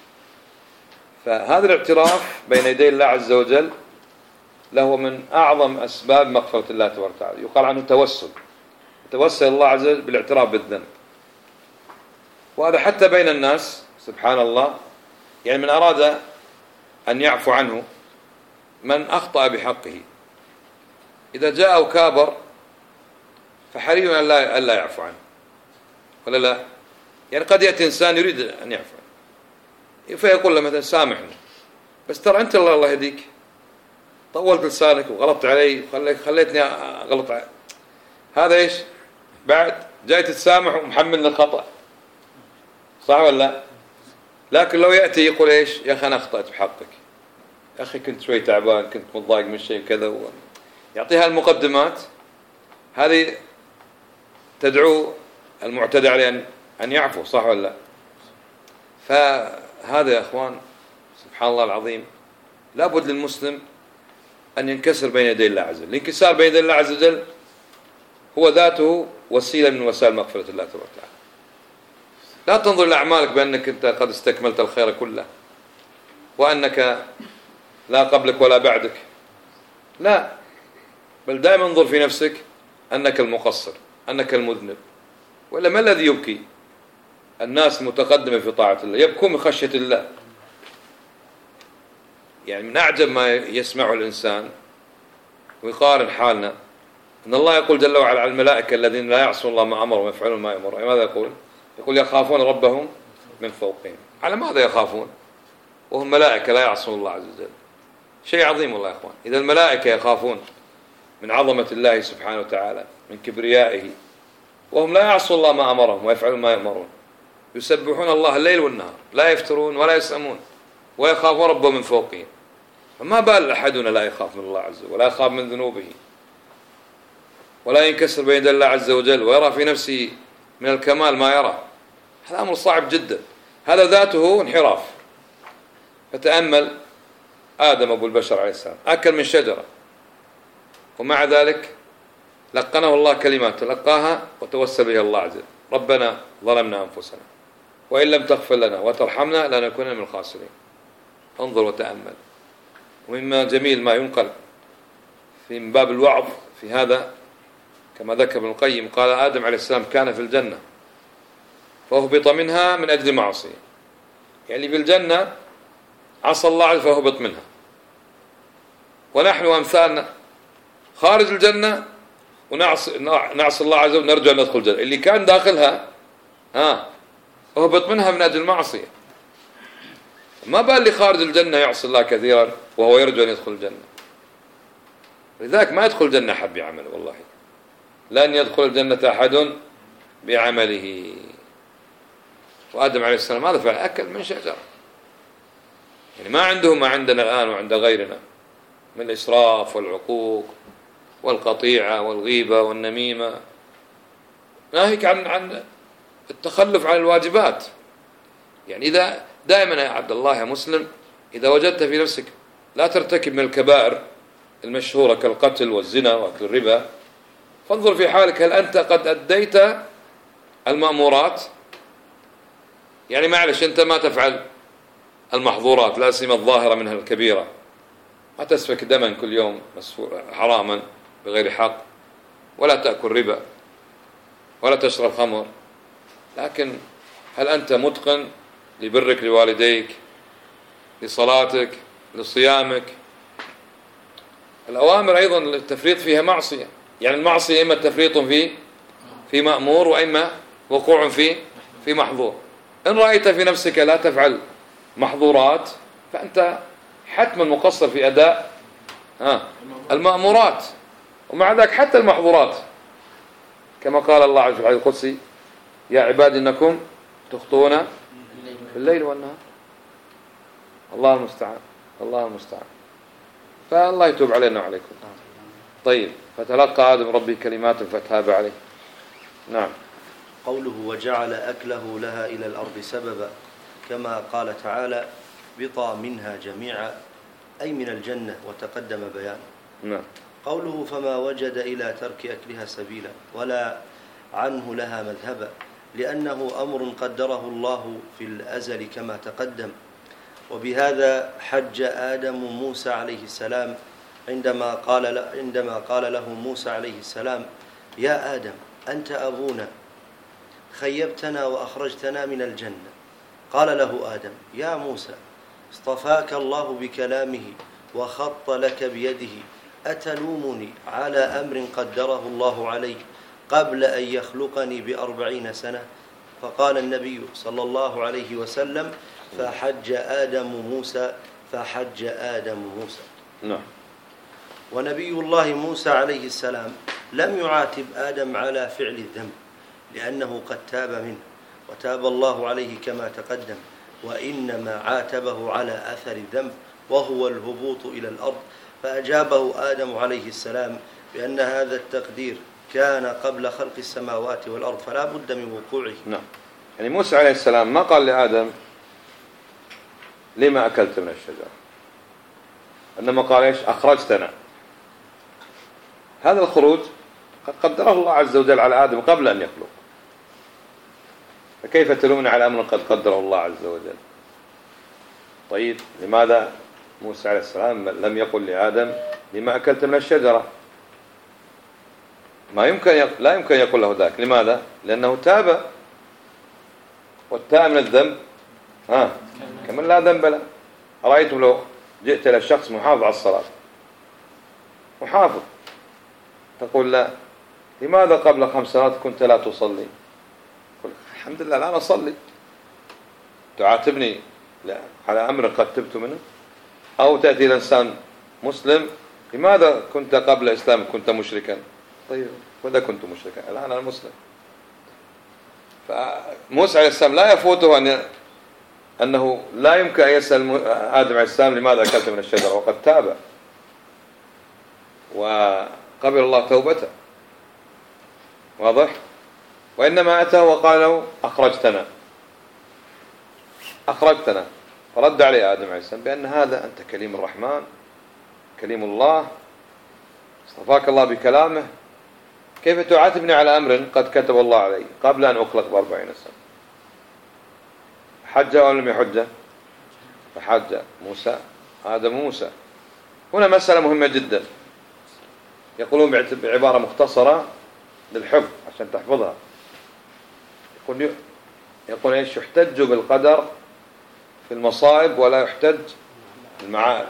فهذا الاعتراف بين يدي الله عز وجل له من أعظم أسباب مغفرة الله تبارك وتعالى. يقال عنه توسل الله عز وجل بالاعتراف بالذنب. وهذا حتى بين الناس سبحان الله، يعني من أراد أن يعفو عنه من أخطأ بحقه إذا جاء وكابر فحري أن لا يعفو عنه، ولا لا؟ يعني قد يأتي إنسان يريد أن يعفو عنه فيقول له مثلا سامحني، بس ترى أنت الله يهديك طولت لسانك وغلطت علي خليتني أغلط علي. هذا إيش؟ بعد جاي تتسامح ومحملنا الخطأ، صح ولا لا؟ لكن لو يأتي يقول إيش؟ يا أخي أنا أخطأت بحقك، يا أخي كنت شوي تعبان، كنت متضايق من شيء كذا، يعطيها المقدمات هذه تدعو المعتدى عليه أن يعفو، صح ولا لا؟ فهذا يا أخوان سبحان الله العظيم لابد للمسلم أن ينكسر بين يدي الله عز وجل. الانكسار بين يدي الله عز وجل هو ذاته وسيلة من وسائل مغفرة الله تبارك وتعالى. لا تنظر لأعمالك بأنك أنت قد استكملت الخير كله وأنك لا قبلك ولا بعدك، لا، بل دائما انظر في نفسك أنك المقصر، أنك المذنب. وإلا ما الذي يبكي؟ الناس المتقدمة في طاعة الله يبكون من خشية الله. يعني من أعجب ما يسمعه الإنسان ويقارن حالنا أن الله يقول جل وعلا على الملائكة الذين لا يعصون الله ما أمرهم ويفعلون ما يأمرون، ماذا يقول؟ يقول يخافون ربهم من فوقهم. على ماذا يخافون وهم ملائكة لا يعصون الله عز وجل؟ شيء عظيم والله يا أخوان. إذا الملائكة يخافون من عظمة الله سبحانه وتعالى، من كبريائه، وهم لا يعصون الله ما أمرهم ويفعلون ما يأمرون، يسبحون الله الليل والنهار، لا يفترون ولا يسأمون، ويخافون ربهم من فوقهم. فما بال أحدنا لا يخاف من الله عز وجل ولا يخاف من ذنوبه ولا ينكسر بين يدي الله عز وجل ويرى في نفسه من الكمال ما يرى؟ هذا أمر صعب جدا، هذا ذاته انحراف. فتأمل آدم أبو البشر عليه السلام أكل من شجرة ومع ذلك لقنه الله كلمات تلقاها وتوسل بها الله عز وجل: ربنا ظلمنا أنفسنا وإن لم تغفر لنا وترحمنا لنكونن من الخاسرين. انظر وتأمل. ومما جميل ما ينقل في من باب الوعظ في هذا كما ذكر ابن القيم، قال آدم عليه السلام كان في الجنة فأهبط منها من أجل معصية، يعني في الجنة عصى الله عز وجل فأهبط منها، ونحن أمثالنا خارج الجنة ونعصي الله عز وجل نرجع أن ندخل الجنة. اللي كان داخلها أهبط منها من أجل المعصية، ما بال اللي خارج الجنة يعصي الله كثيرا وهو يرجو أن يدخل الجنة. لذلك ما يدخل الجنة أحد بعمله، والله لن يدخل الجنة أحد بعمله. وآدم عليه السلام ماذا فعل؟ أكل من شجرة. يعني ما عنده ما عندنا الآن وعند غيرنا من الإسراف والعقوق والقطيعة والغيبة والنميمة، ناهيك عن التخلف عن الواجبات. يعني إذا دائما يا عبد الله يا مسلم إذا وجدت في نفسك لا ترتكب من الكبائر المشهورة كالقتل والزنا وأكل الربا، فانظر في حالك هل أنت قد أديت المأمورات؟ يعني معلش أنت ما تفعل المحظورات لا سيما الظاهرة منها الكبيرة، ما تسفك دما كل يوم حراما بغير حق، ولا تأكل ربا، ولا تشرب خمر، لكن هل أنت متقن لبرك لوالديك، لصلاتك، لصيامك؟ الأوامر أيضا التفريط فيها معصية، يعني المعصية إما التفريط في مأمور وإما وقوع في محظور. إن رأيت في نفسك لا تفعل محظورات فأنت حتما مقصر في أداء المأمورات، ومع ذلك حتى المحظورات كما قال الله عز وجل في القدسي: يا عبادي إنكم تخطئون بالليل والنهار. الله المستعان، الله المستعان. فالله يتوب علينا وعليكم. طيب، فتلقى آدم ربي كلمات فتاب عليه. نعم. قوله وجعل أكله لها إلى الأرض سببا، كما قال تعالى: بطا منها جميعا، أي من الجنة، وتقدم بيان. نعم. قوله فما وجد إلى ترك أكلها سبيلا ولا عنه لها مذهبا، لأنه أمر قدره الله في الأزل كما تقدم. وبهذا حج آدم موسى عليه السلام عندما قال له موسى عليه السلام: يا آدم أنت أبونا، خيبتنا وأخرجتنا من الجنة. قال له آدم: يا موسى اصطفاك الله بكلامه وخط لك بيده أتلومني على أمر قدره الله علي قبل أن يخلقني ب40 سنة؟ فقال النبي صلى الله عليه وسلم: فحج آدم موسى. نعم. ونبي الله موسى عليه السلام لم يعاتب آدم على فعل الذنب لأنه قد تاب منه وتاب الله عليه كما تقدم، وإنما عاتبه على أثر الذنب وهو الهبوط إلى الأرض، فأجابه آدم عليه السلام بأن هذا التقدير كان قبل خلق السماوات والأرض فلا بد من وقوعه. نعم. يعني موسى عليه السلام ما قال لآدم: لما أكلت من الشجرة؟ إنما قال إيش؟ أخرجتنا. هذا الخروج قد قدره الله عز وجل على آدم قبل أن يخلق، فكيف تلومنا على أمر قد قدره الله عز وجل؟ طيب لماذا موسى عليه السلام لم يقل لآدم: لما أكلت من الشجرة؟ لا يمكن يقول له ذلك. لماذا؟ لأنه تاب، والتائب من الذنب كمن لا ذنب له. أرأيتم لو جئت إلى شخص محافظ على الصلاة، محافظ، تقول لا: لماذا قبل 5 سنوات كنت لا تصلي؟ قل: الحمد لله الآن أصلي. تعاتبني على أمر قد تبت منه؟ أو تأتي إلى إنسان مسلم: لماذا كنت قبل إسلامك كنت مشركا؟ طيب وإذا كنت مشركا الآن أنا مسلم. فموسى عليه السلام لا يفوته أنه لا يمكن أن يسأل آدم عليه السلام: لماذا أكلت من الشجرة؟ وقد تاب وقبل الله توبته. واضح؟ وإنما أتى وقال له: أخرجتنا. فرد عليه آدم عليه السلام بأن هذا أنت كليم الرحمن، كليم الله، اصطفاك الله بكلامه، كيف تعاتبني على أمر قد كتب الله علي قبل أن أخلق ب40 سنة؟ حج أو لم يحج؟ فحج آدم موسى. هنا مسألة مهمة جدا، يقولون بعبارة مختصرة للحفظ عشان تحفظها، يقول إيش؟ يحتج بالقدر في المصائب ولا يحتج المعائب.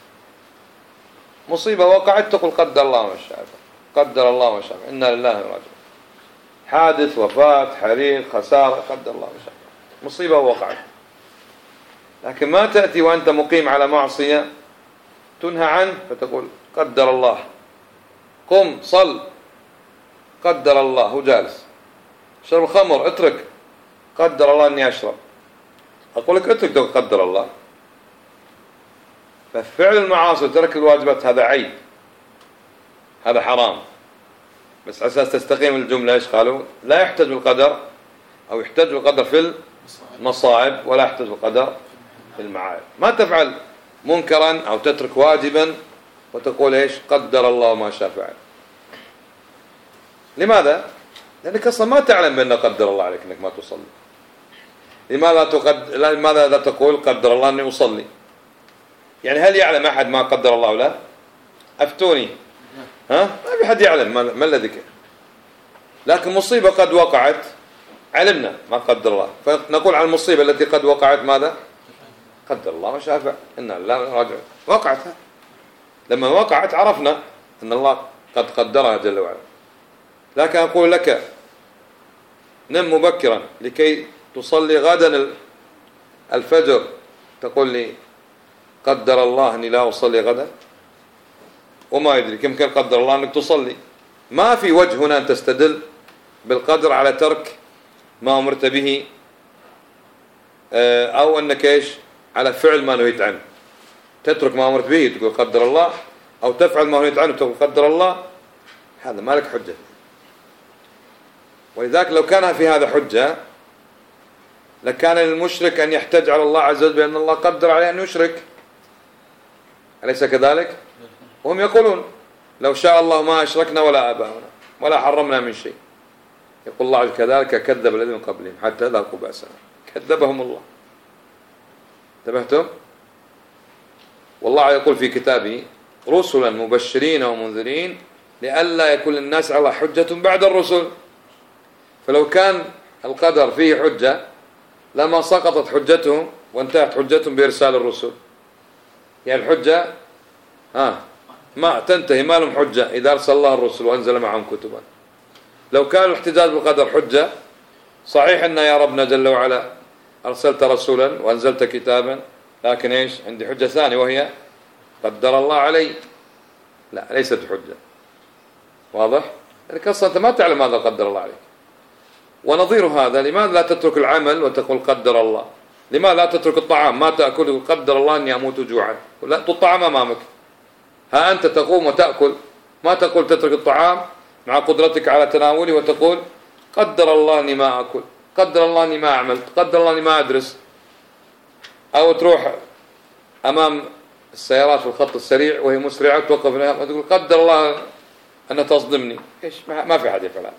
مصيبة وقعت تقول قدر الله ما شاء، قدر الله ما شاء، إنا لله راجعون. حادث، وفاة، حريق، خسارة، قدر الله ما شاء، مصيبة وقعت. لكن ما تأتي وأنت مقيم على معصية تنهى عنه فتقول قدر الله. قم صل، قدر الله، هو جالس. شرب الخمر، اترك، قدر الله أني أشرب. أقول لك اترك، تقول قدر الله. ففعل المعاصي وترك الواجبات هذا عيب، هذا حرام. بس على أساس تستقيم الجملة إيش قالوا؟ لا يحتج بالقدر، أو يحتج بالقدر في المصائب ولا يحتج بالقدر في المعايب. ما تفعل منكرا أو تترك واجبا وتقول إيش؟ قدر الله ما شاء فعل. لماذا؟ لأنك أصلا ما تعلم بأن قدر الله عليك أنك ما تصلي. لماذا لا تقول قدر الله أني أصلي؟ يعني هل يعلم أحد ما قدر الله له؟ أفتوني. ما في حد يعلم ما الذي كان. لكن مصيبة قد وقعت علمنا ما قدر الله، فنقول عن المصيبة التي قد وقعت ماذا؟ قدر الله ما شاء فعل، إنا لله راجعون. وقعت، لما وقعت عرفنا أن الله قد قدرها جل وعلا. لكن أقول لك نم مبكرا لكي تصلي غدا الفجر، تقول لي قدر الله أني لا أصلي غدا، وما يدري يمكن قدر الله أنك تصلي. ما في وجه هنا أن تستدل بالقدر على ترك ما أمرت به، أو أنك إيش؟ على فعل ما نهيت عنه. تترك ما أمرت به تقول قدر الله، أو تفعل ما نهيت عنه تقول قدر الله. هذا ما لك حجة. ولذلك لو كان في هذا حجة لكان للمشرك أن يحتج على الله عز وجل بأن الله قدر عليه أن يشرك، أليس كذلك؟ وهم يقولون لو شاء الله ما أشركنا ولا آباؤنا ولا حرمنا من شيء. يقول الله عز كذلك كذب الذين من قبلهم حتى ذاقوا بأسنا. كذبهم الله. انتبهتم؟ والله يقول في كتابه رسلا مبشرين ومنذرين لئلا يكون للناس على حجة بعد الرسل. فلو كان القدر فيه حجة لما سقطت حجتهم وانتهت حجتهم بإرسال الرسل. يعني الحجة ما تنتهي، ما لهم حجة إذا أرسل الله الرسل وأنزل معهم كتبا. لو كان الاحتجاج بالقدر حجة صحيح أن يا ربنا جل وعلا أرسلت رسولا وأنزلت كتابا، لكن إيش عندي حجة ثانية وهي قدر الله علي. لا، ليست حجة. واضح؟ لأنك أصلا أنت ما تعلم ماذا قدر الله عليك. ونظير هذا، لماذا لا تترك العمل وتقول قدر الله؟ لماذا لا تترك الطعام؟ ما تأكل قدر الله أني أموت جوعا، لا، الطعام أمامك، ها أنت تقوم وتأكل، ما تقول تترك الطعام مع قدرتك على تناوله وتقول قدر الله أني ما أكل، قدر الله أني ما أعمل، قدر الله أني ما أدرس. أو تروح أمام السيارات في الخط السريع وهي مسرعة توقف وتقول قدر الله أن تصدمني. إيش؟ ما في أحد يفعل هذا.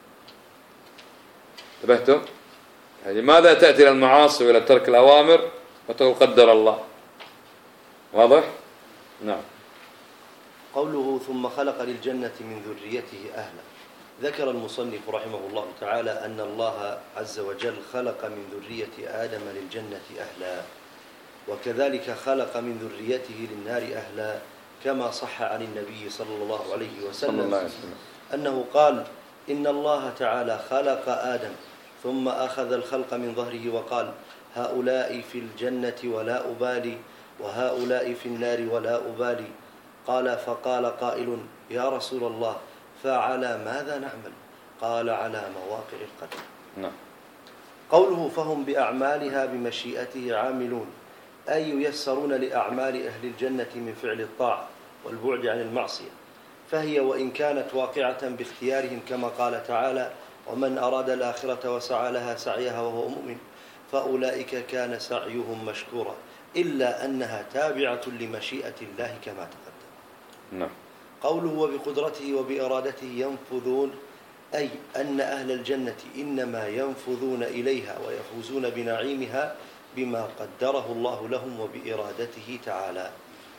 انتبهتم؟ يعني لماذا تأتي إلى المعاصي وإلى ترك الأوامر وتقول قدر الله؟ واضح؟ نعم. قوله ثم خلق للجنة من ذريته أهلا. ذكر المصنف رحمه الله تعالى أن الله عز وجل خلق من ذرية آدم للجنة أهلا، وكذلك خلق من ذريته للنار أهلا، كما صح عن النبي صلى الله عليه وسلم أنه قال إن الله تعالى خلق آدم ثم أخذ الخلق من ظهره وقال هؤلاء في الجنة ولا أبالي، وهؤلاء في النار ولا أبالي. قال فقال قائل يا رسول الله فعلى ماذا نعمل؟ قال على مواقع القدر. نعم. قوله فهم بأعمالها بمشيئته عاملون، أي ييسرون لأعمال أهل الجنة من فعل الطاعة والبعد عن المعصية، فهي وإن كانت واقعة باختيارهم كما قال تعالى ومن أراد الآخرة وسعى لها سعيها وهو مؤمن فأولئك كان سعيهم مشكورا، إلا أنها تابعة لمشيئة الله كما تقدم. نعم. قوله وبقدرته وبإرادته ينفذون، أي أن أهل الجنة إنما ينفذون إليها ويفوزون بنعيمها بما قدره الله لهم وبإرادته تعالى.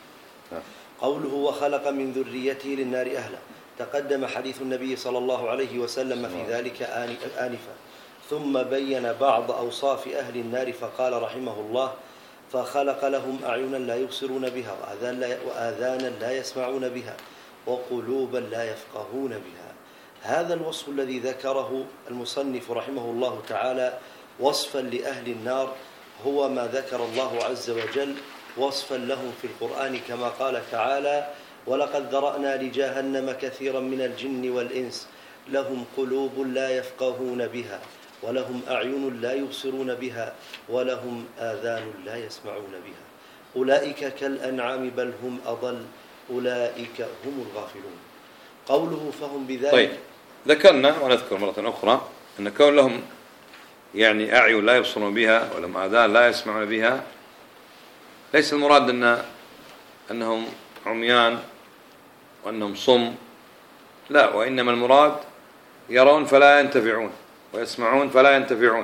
قوله وخلق من ذريته للنار أهلا، تقدم حديث النبي صلى الله عليه وسلم في ذلك آنفا، ثم بين بعض أوصاف أهل النار فقال رحمه الله فخلق لهم أعينا لا يبصرون بها وآذانا لا يسمعون بها وقلوبا لا يفقهون بها. هذا الوصف الذي ذكره المصنف رحمه الله تعالى وصفا لأهل النار هو ما ذكر الله عز وجل وصفا لهم في القرآن كما قال تعالى ولقد ذرأنا لجهنم كثيرا من الجن والإنس لهم قلوب لا يفقهون بها ولهم أعين لا يبصرون بها ولهم آذان لا يسمعون بها أولئك كالأنعام بل هم أضل أولئك هم الغافلون. قوله فهم بذلك. طيب، ذكرنا ونذكر مرة أخرى أن كون لهم يعني أعين لا يبصرون بها ولهم آذان لا يسمعون بها ليس المراد أنهم عميان وأنهم صم، لا، وإنما المراد يرون فلا ينتفعون ويسمعون فلا ينتفعون،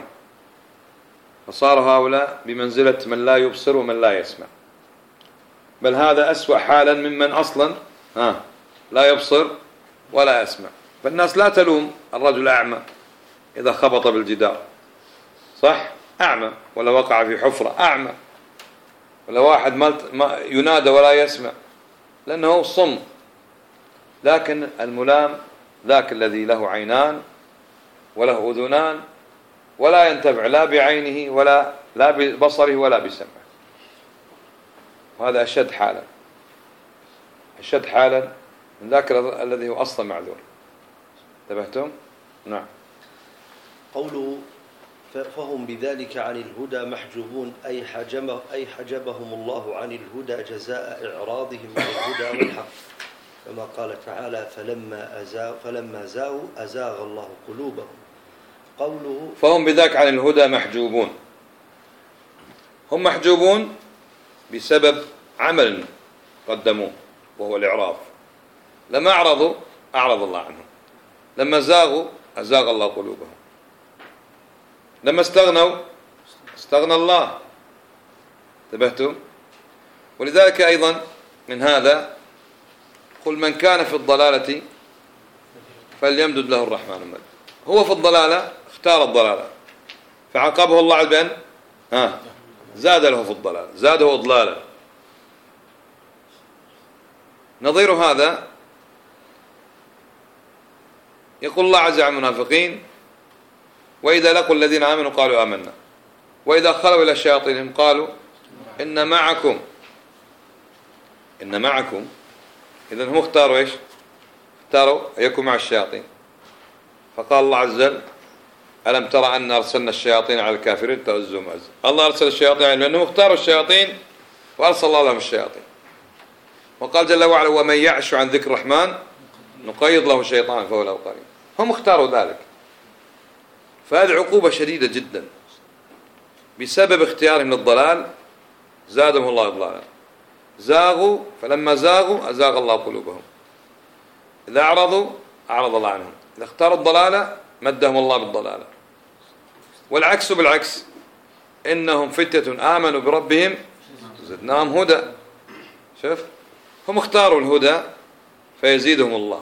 فصار هؤلاء بمنزلة من لا يبصر ومن لا يسمع، بل هذا أسوأ حالا ممن أصلا لا يبصر ولا يسمع. فالناس لا تلوم الرجل أعمى إذا خبط بالجدار، صح؟ أعمى، ولا وقع في حفرة أعمى، ولا واحد ما ينادى ولا يسمع لأنه صم. لكن الملام ذاك الذي له عينان وله أذنان ولا ينتفع لا بعينه ولا ببصره ولا بسمعه، وهذا أشد حالا من ذاك الذي هو أصلا معذور. انتبهتم؟ نعم. قوله فهم بذلك عن الهدى محجوبون، أي حجبهم الله عن الهدى جزاء إعراضهم عن الهدى والحق، كما قال تعالى فلما زاغوا أزاغ الله قلوبهم. قوله فهم بذاك عن الهدى محجوبون، هم محجوبون بسبب عمل قدموه وهو الإعراض. لما أعرضوا أعرض الله عنهم، لما زاغوا أزاغ الله قلوبهم، لما استغنوا استغنى الله. انتبهتم؟ ولذلك أيضا من هذا قل من كان في الضلالة فليمدد له الرحمن مد. هو في الضلالة اختار الضلالة فعاقبه الله على بأن زاد له في الضلال، زاده إضلالا. نظير هذا يقول الله عز وجل عن المنافقين: وإذا لقوا الذين آمنوا قالوا آمنا وإذا خلوا إلى شياطينهم قالوا إن معكم. إذن هم اختاروا إيش؟ اختاروا أن يكونوا مع الشياطين. فقال الله عز وجل: ألم ترى أن أرسلنا الشياطين على الكافرين تؤزهم أزا. الله أرسل الشياطين لأنهم اختاروا الشياطين وأرسل الله لهم الشياطين. وقال جل وعلا: ومن يعش عن ذكر الرحمن نقيض له شيطانا فهو له قرين. هم اختاروا ذلك. فهذه عقوبة شديدة جدا بسبب اختيارهم للضلال، زادهم الله ضلالا. زاغوا، فلما زاغوا أزاغ الله قلوبهم. إذا أعرضوا أعرض الله عنهم. إذا اختاروا الضلالة مدهم الله بالضلالة. والعكس بالعكس، إنهم فتية آمنوا بربهم زدناهم هدى. شوف، هم اختاروا الهدى فيزيدهم الله،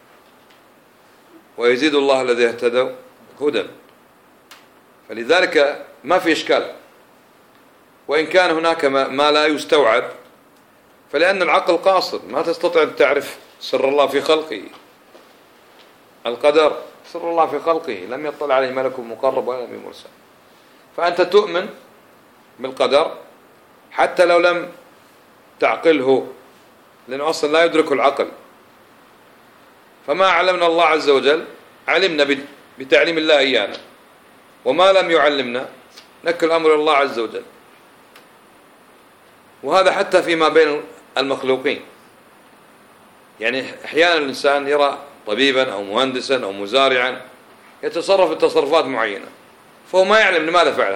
ويزيد الله الذي اهتدوا هدى. فلذلك ما في إشكال، وإن كان هناك ما لا يستوعب، فلأن العقل قاصر، ما تستطيع أن تعرف سر الله في خلقه. القدر سر الله في خلقه، لم يطلع عليه ملك مقرب ولا نبي مرسل. فأنت تؤمن بالقدر حتى لو لم تعقله، لأنه أصلا لا يدرك العقل. فما علمنا الله عز وجل علمنا بتعليم الله إيانا، وما لم يعلمنا نكل الأمر الله عز وجل. وهذا حتى فيما بين المخلوقين. يعني أحيانا الإنسان يرى طبيبا أو مهندسا أو مزارعا يتصرف بتصرفات معينة، فهو ما يعلم لماذا فعل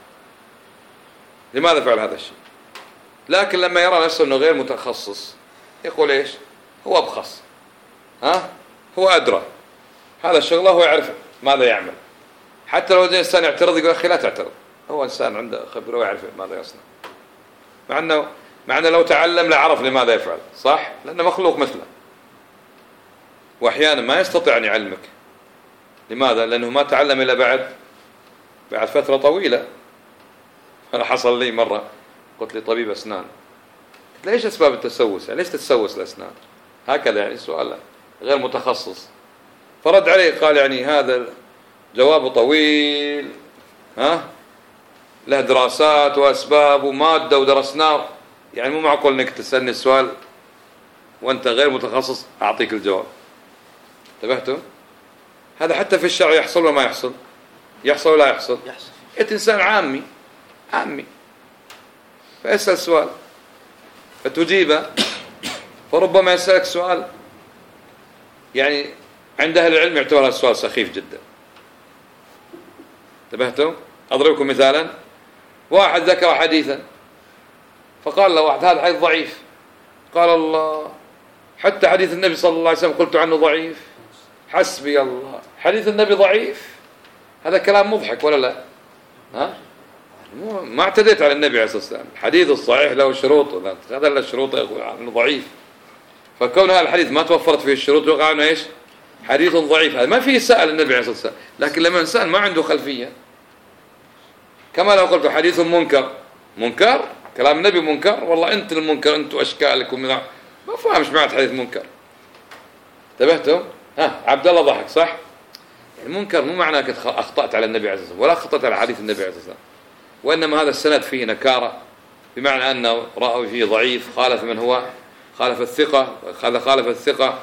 هذا الشيء. لكن لما يرى نفسه أنه غير متخصص يقول إيش؟ هو أبخص، هو أدرى، هذا الشغله هو يعرف ماذا يعمل. حتى لو الإنسان يعترض يقول: أخي لا تعترض، هو إنسان عنده خبرة ويعرف ماذا يصنع. مع أنه لو تعلم لعرف لماذا يفعل، صح؟ لأنه مخلوق مثله. وأحيانا ما يستطيع أن يعلمك. لماذا؟ لأنه ما تعلم إلا بعد فترة طويلة. أنا حصل لي مرة، قلت لي طبيب أسنان: ليش أسباب التسوس؟ يعني ليش تتسوس الأسنان؟ هكذا يعني سؤال غير متخصص. فرد عليه قال: يعني هذا جوابه طويل، له دراسات وأسباب ومادة ودرسناه، يعني مو معقول أنك تسألني السؤال وأنت غير متخصص أعطيك الجواب. انتبهتم؟ هذا حتى في الشرع يحصل ولا ما يحصل؟ يحصل ولا يحصل؟ أنت إنسان عامي فيسأل سؤال فتجيبه، فربما يسألك سؤال يعني عند أهل العلم يعتبر السؤال سخيف جدا. انتبهتم؟ أضربكم مثالا: واحد ذكر حديثا فقال له واحد: هذا حديث ضعيف. قال: الله، حتى حديث النبي صلى الله عليه وسلم قلت عنه ضعيف؟ حسبي الله، حديث النبي ضعيف؟ هذا كلام مضحك ولا لا؟ ما اعتديت على النبي عليه الصلاة والسلام. الحديث الصحيح له شروط، هذا له شروط يقول عنه ضعيف. فكون هذا الحديث ما توفرت فيه الشروط يقع عنه ايش؟ حديث ضعيف. هذا ما فيه سأل النبي عليه الصلاة والسلام. لكن لما إنسان ما عنده خلفية، كما لو قلت حديث منكر كلام النبي منكر، والله أنت المنكر، أنت وأشكالك ما فاهمش معنى حديث منكر. انتبهتم؟ عبد الله ضحك، صح؟ المنكر مو معناه أخطأت على النبي عليه الصلاة والسلام ولا أخطأت على حديث النبي عليه الصلاة والسلام، وإنما هذا السند فيه نكارة، بمعنى أنه رأوا فيه ضعيف، خالف من هو؟ خالف الثقة. هذا خالف الثقة،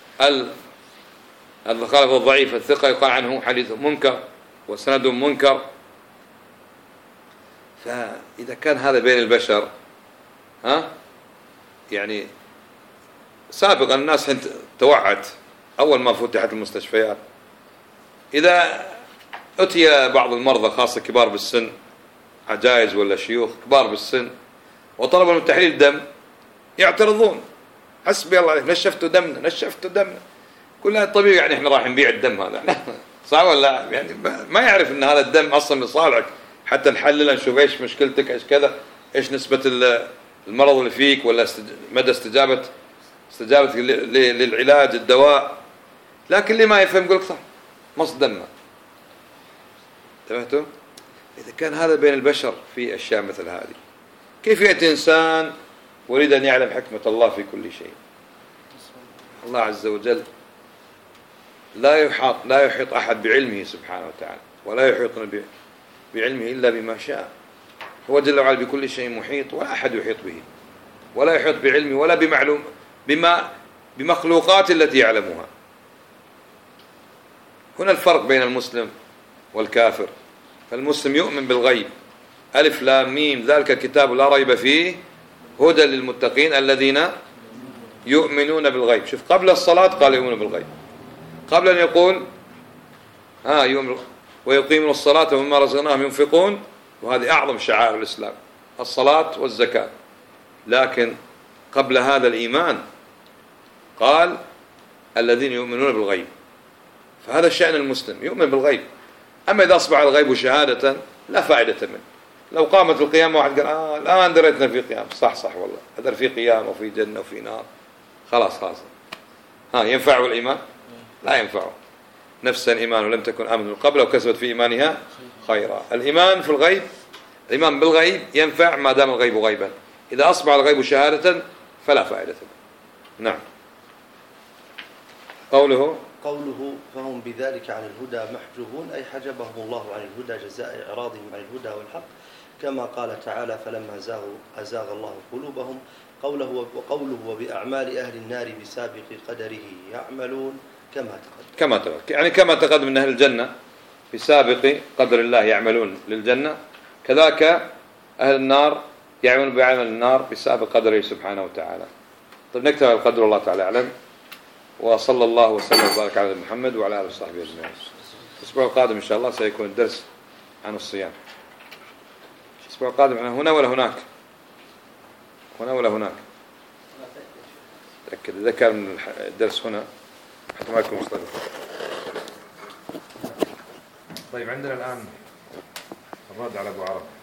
هذا خالف الضعيف. الثقة يقال عنه حديث منكر وسند منكر. فإذا كان هذا بين البشر، يعني سابقا الناس توعت أول ما فتحت المستشفيات، إذا أتي بعض المرضى خاصة كبار بالسن، عجائز ولا شيوخ كبار بالسن، وطلبوا من تحليل دم، يعترضون: حسبي الله عليك، نشفتوا دمنا. كل هذا الطبيب يعني احنا راح نبيع الدم هذا. صح ولا؟ يعني ما يعرف ان هذا الدم اصلا لصالحك، حتى نحلله نشوف ايش مشكلتك، ايش كذا، ايش نسبة المرض اللي فيك، ولا مدى استجابتك للعلاج الدواء. لكن اللي ما يفهم يقول لك: صح، مص دمه. انتبهتوا؟ إذا كان هذا بين البشر في أشياء مثل هذه، كيف يأتي إنسان يريد أن يعلم حكمة الله في كل شيء؟ الله عز وجل لا يحيط أحد بعلمه سبحانه وتعالى، ولا يحيطون بعلمه إلا بما شاء. هو جل وعلا بكل شيء محيط، ولا أحد يحيط به، ولا يحيط بعلمه ولا بمخلوقات التي يعلمها. هنا الفرق بين المسلم والكافر. فالمسلم يؤمن بالغيب، ألف لام ميم ذلك الكتاب لا ريب فيه هدى للمتقين الذين يؤمنون بالغيب. شوف، قبل الصلاة قال يؤمنون بالغيب، قبل أن يقول ويقيمون الصلاة ومما رزقناهم ينفقون، وهذه أعظم شعائر الإسلام، الصلاة والزكاة. لكن قبل هذا الإيمان قال الذين يؤمنون بالغيب. فهذا شأن المسلم، يؤمن بالغيب. أما إذا أصبح الغيب شهادة لا فائدة منه. لو قامت القيامة واحد قال الآن دريتنا في قيام، صح والله أدر في قيام وفي جنة وفي نار، خلاص ينفعه الإيمان؟ لا ينفعه. نفسا إيمان ولم تكن آمنت من قبل وكسبت في إيمانها خيرا. الإيمان في الغيب، الإيمان بالغيب ينفع ما دام الغيب غيبا. إذا أصبح الغيب شهادة فلا فائدة منه. نعم. قوله فهم بذلك عن الهدى محجوبون، أي حجبهم الله عن الهدى جزاء إعراضهم عن الهدى والحق، كما قال تعالى فلما أزاغ الله قلوبهم. وقوله وبأعمال أهل النار بسابق قدره يعملون كما تقدم. يعني كما تقدم من أهل الجنة بسابق قدر الله يعملون للجنة، كذاك أهل النار يعملون بعمل النار بسابق قدره سبحانه وتعالى. طيب نكتفي القدر، والله تعالى أعلم، وصلى الله وسلم وبارك على محمد وعلى آله وصحبه أجمعين. الأسبوع القادم إن شاء الله سيكون الدرس عن الصيام. الأسبوع القادم هنا ولا هناك؟ هنا ولا هناك؟ تأكد إذا كان الدرس هنا حتى معكم مصطلح. طيب عندنا الآن الرد على أبو عرب.